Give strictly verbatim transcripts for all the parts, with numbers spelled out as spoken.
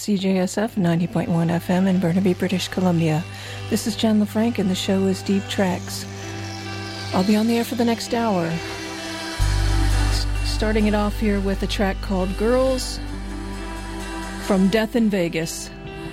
C J S F ninety point one F M in Burnaby, British Columbia. This is Jen LaFranc and the show is Deep Tracks. I'll be on the air for the next hour. S- starting it off here with a track called Girls from Death in Vegas.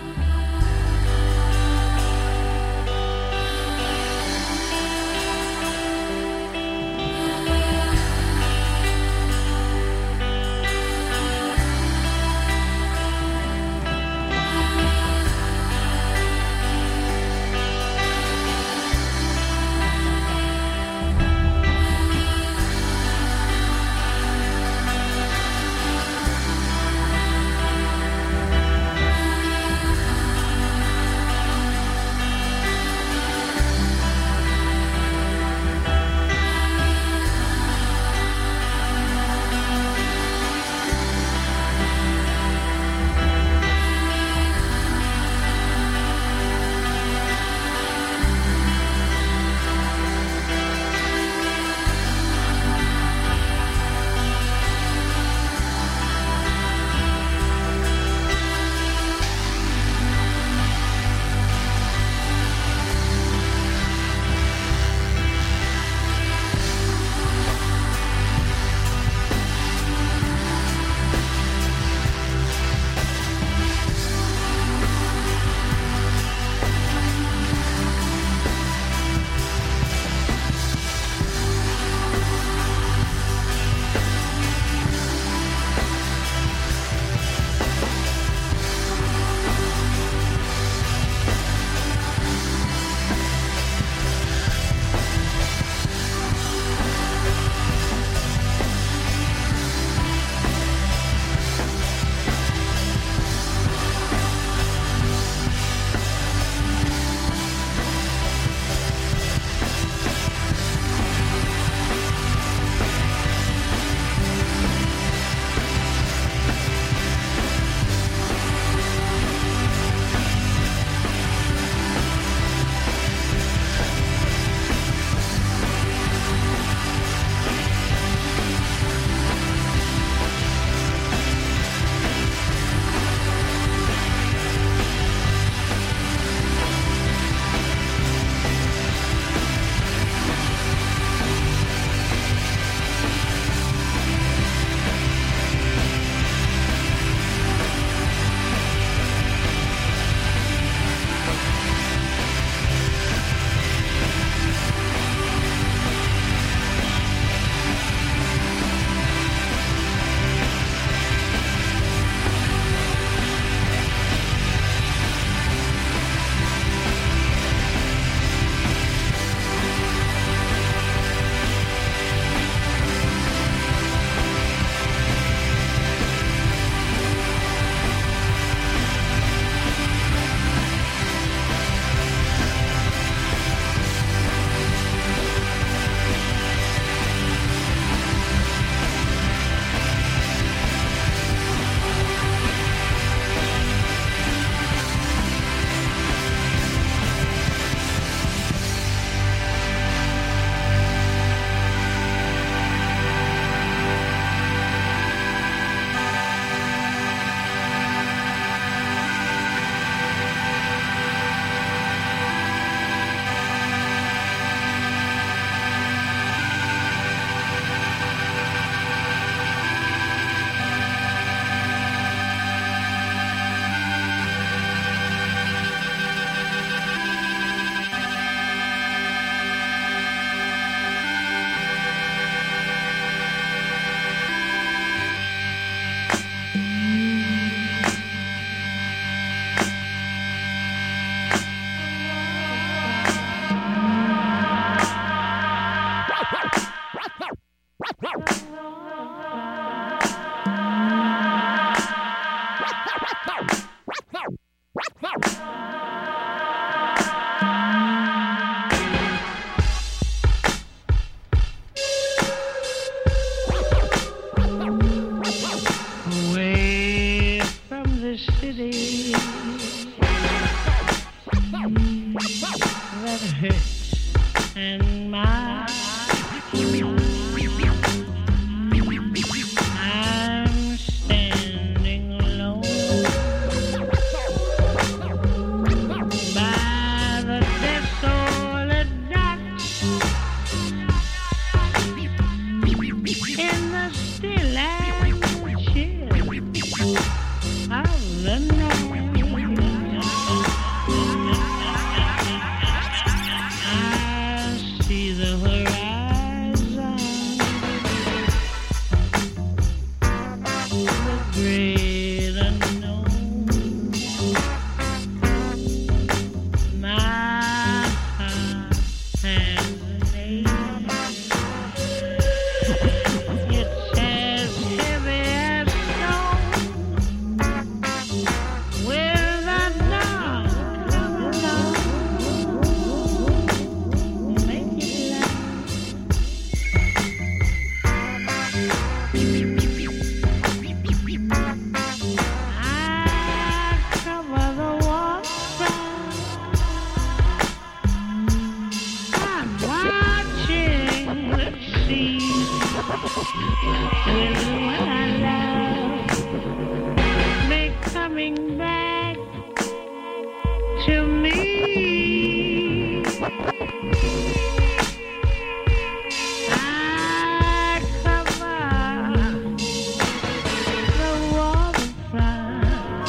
And my I'm standing alone. the night. I see the horizon, the great unknown. My heart has a name. It's as heavy as stone. Will the dawn come along? Make it last. I cover the waterfront. I'm watching the sea. Will the one I love be coming back to me? I cover the waterfront,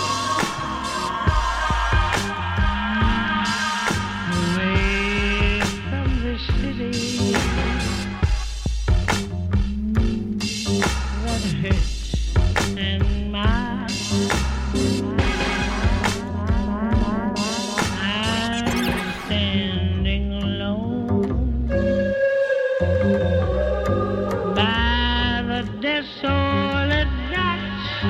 away from the city that hurts and my I'm standing alone by the desolate docks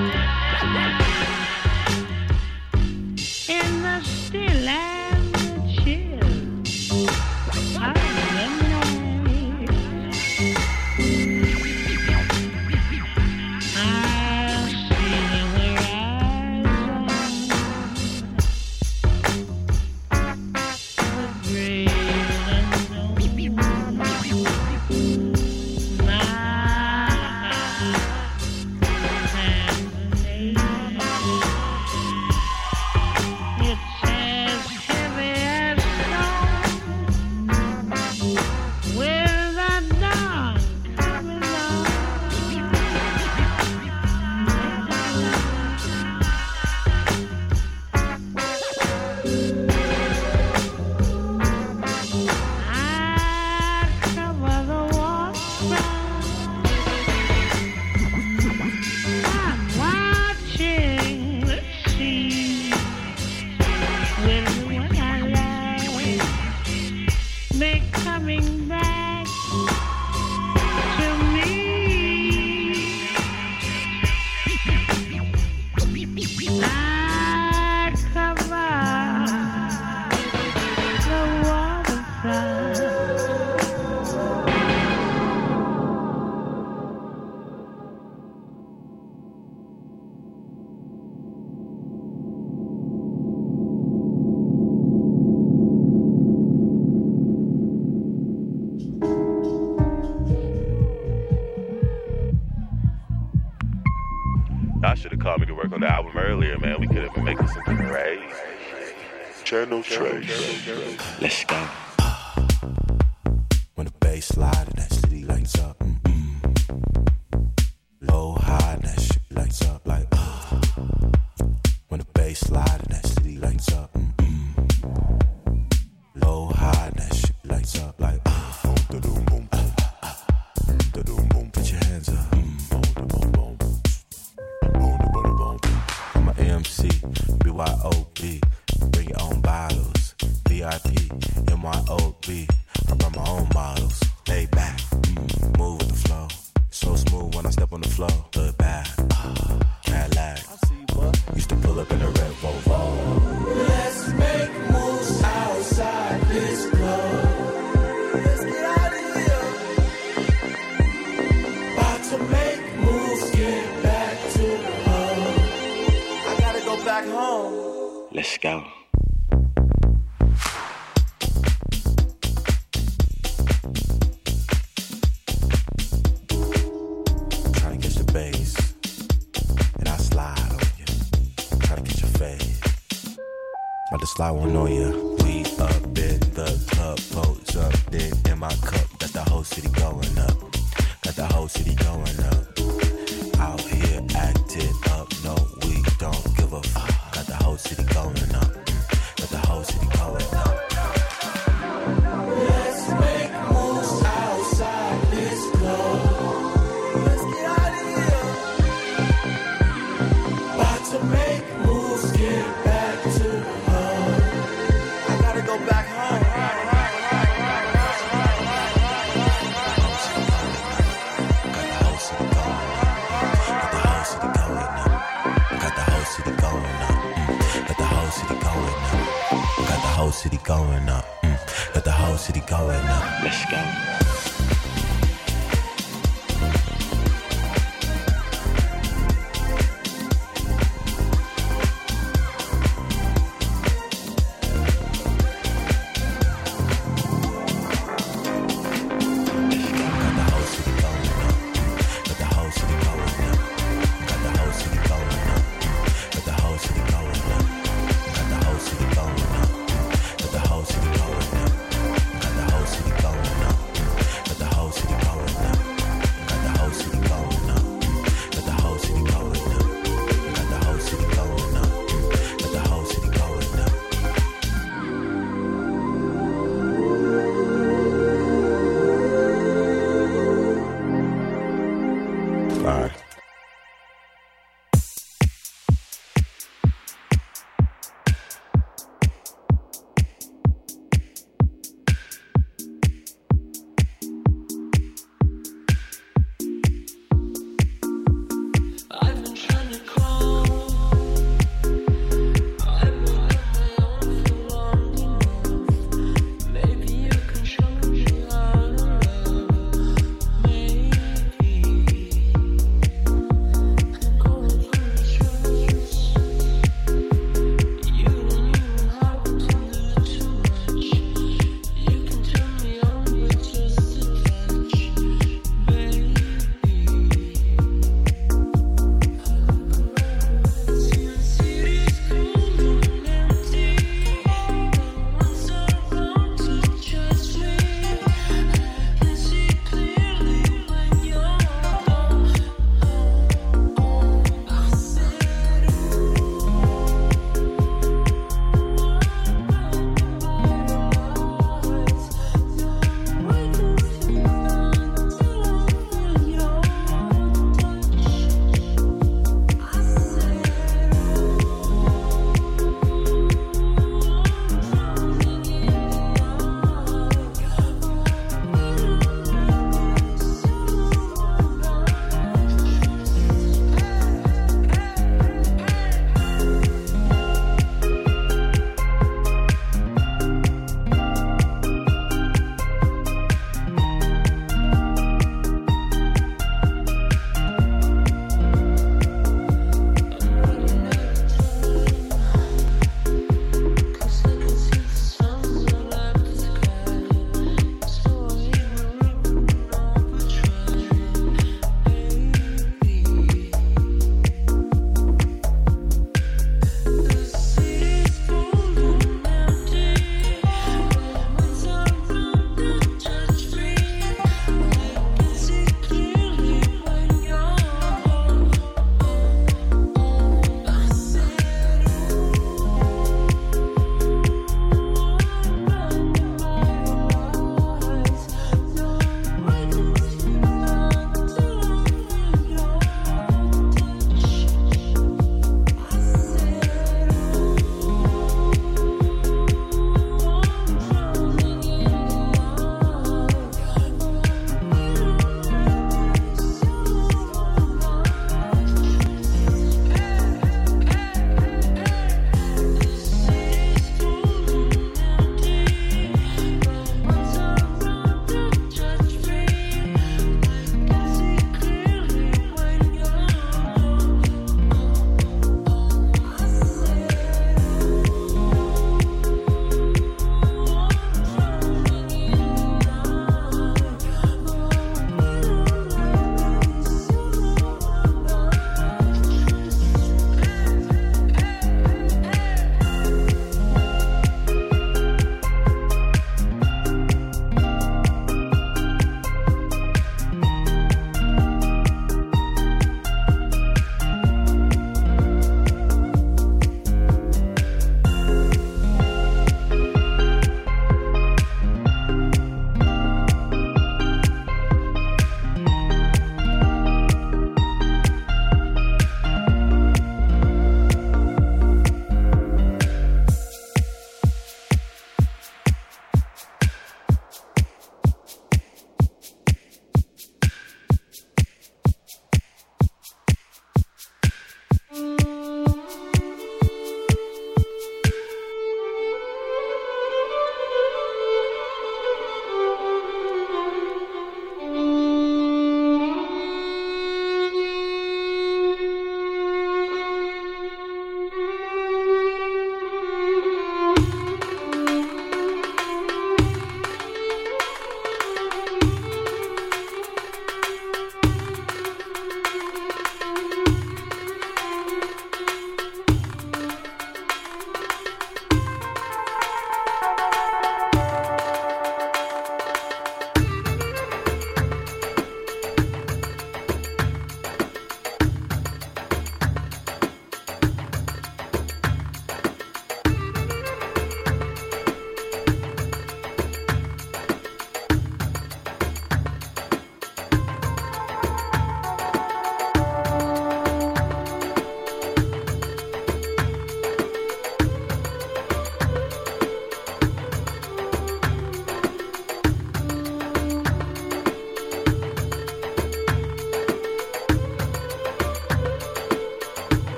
in the still and the chill of the night. I see the horizon, the great unknown. My heart has a name. It's as heavy as stone. Will the dawn come along? I cover the waterfront. I'm watching the sea. Will the one I love be coming back to me? I cover the waterfront. Y'all should have called me to work on the album earlier, man. We could have been making something crazy. Channel Trace. Let's go. When the bass slide and that city lights up. Mm-mm. Low, high, and that shit lights up like uh. When the bass slide and that city lights up. Mm-mm. Low, high, and that shit lights up like uh. Boom, da-doom, boom, boom. Da-doom, boom. Put your hands up. Mm. Boom, da-boom, boom. Boom, da-boom, boom. I'm a M C, B Y O B. Bring your own bottles. V I P, M Y O B. I brought my own models. Lay back, mm, move with the flow. So smooth when I step on the floor. Look back, uh, Cadillac. Used to pull up in a red Volvo. Let's make moves outside this club. Let's get out of here. About to make moves, get back to the hub. I gotta go back home. Let's go. Try to catch the bass, and I slide on you. Try to catch your fade. About to slide one on you. We up in the club, pose up, then in my cup. Got the whole city going up. Got the whole city going up. Out here acting up, no, we don't give a fuck. city going up. Got the whole city going up. Let's make moves outside this club. Let's get out of here. About to make moves, get back to the home. I gotta go back home. City going up, mm. Got the whole city going up. Let's go.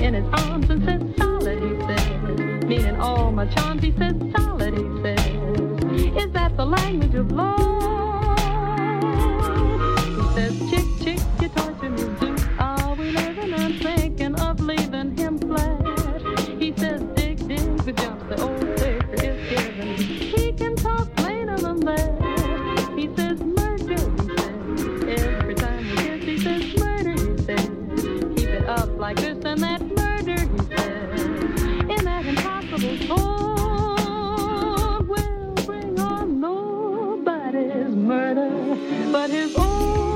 me in his arms and said, solid, he says. Meaning all my charms, he says, solid, he says. Is that the language of love? He says, chick, chick, you torture me, zoo. Are we living? I'm thinking of leaving him flat. He says, dig, dig, the jumps the old figure is given. He can talk plainer than that. He says, murder, he says. Every time we kiss, he says, murder, he says. Keep it up like this and that, murder, he says. In that impossible cold will bring on nobody's murder but his own.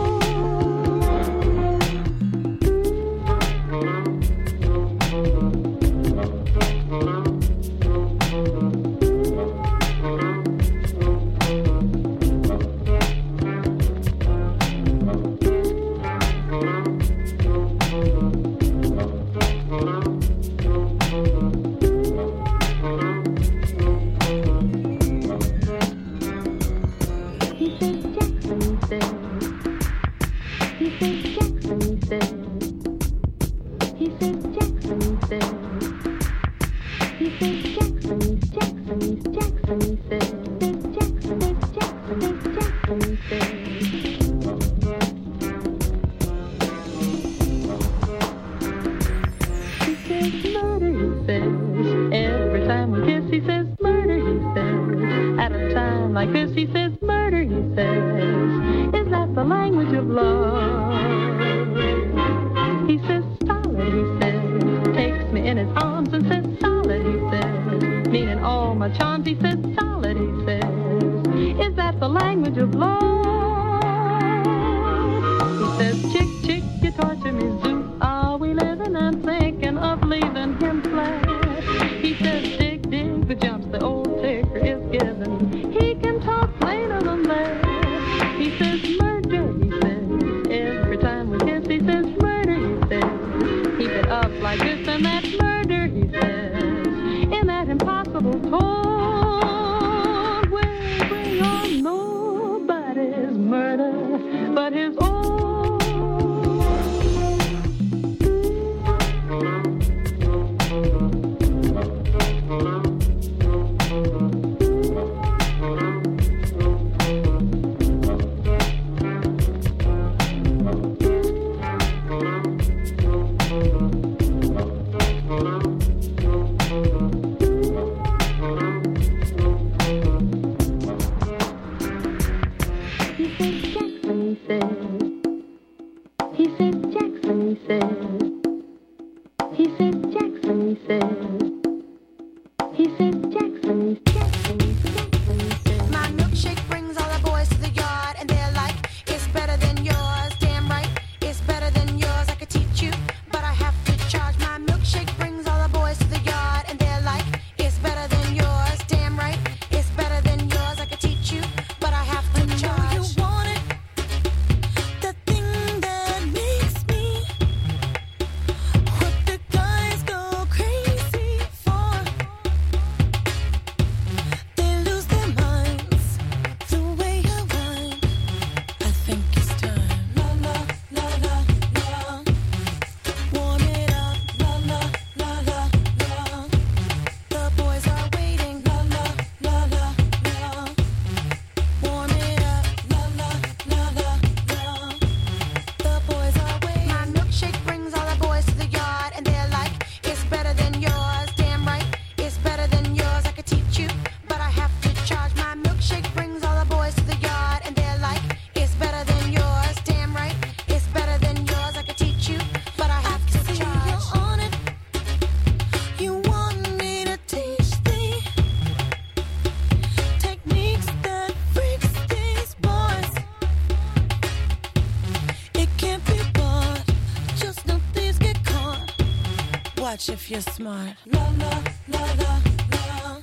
If you're smart, la la la la la,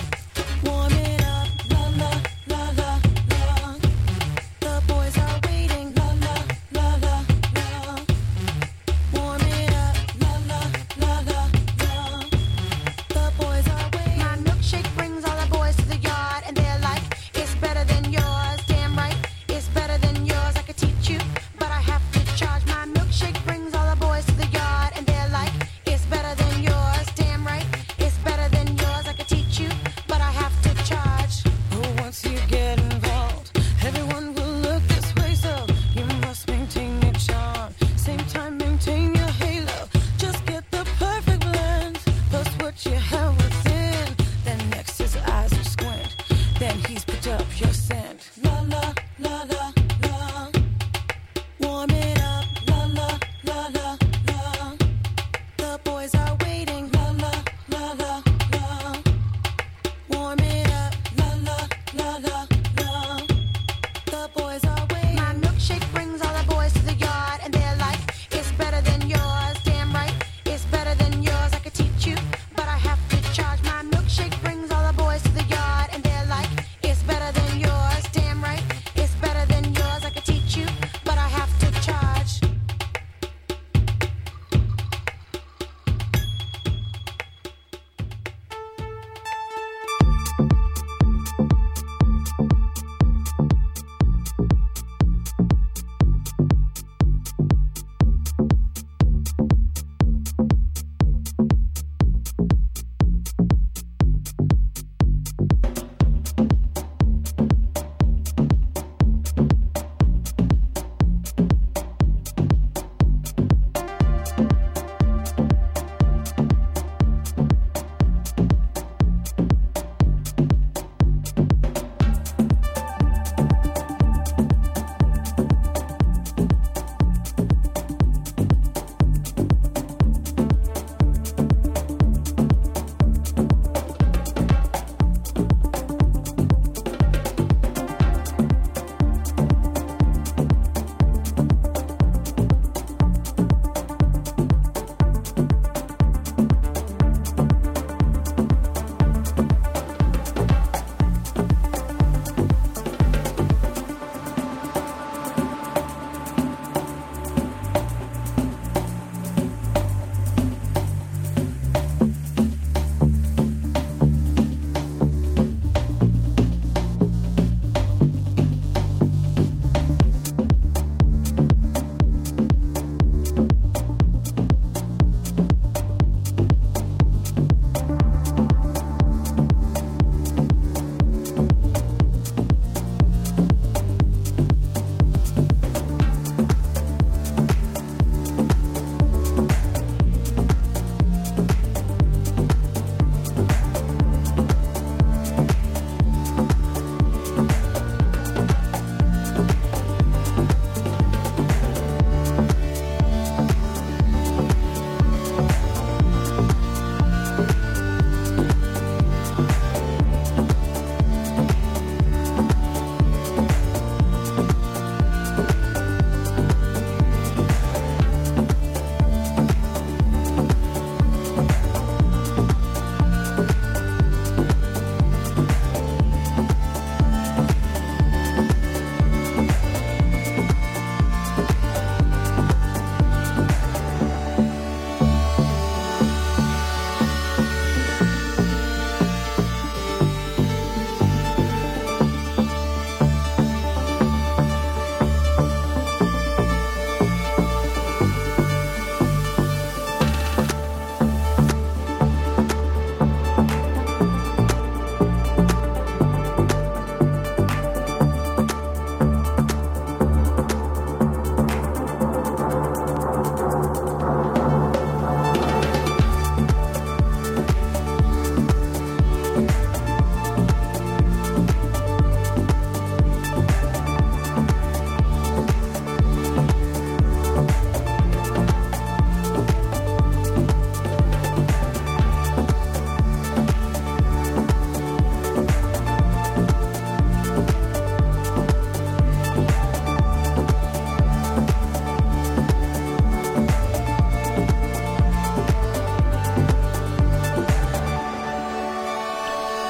warm it up, la la la la la. The boys are waiting, la la la la la. Warm it up, la la la la la. The boys are waiting. My milkshake brings all the boys to the yard, and they're like, it's better than yours. Damn right, it's better than yours. I could teach you, but I have to charge. My milkshake brings all the boys to the yard, and they're like, it's better.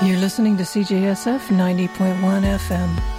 You're listening to C J S F ninety point one F M.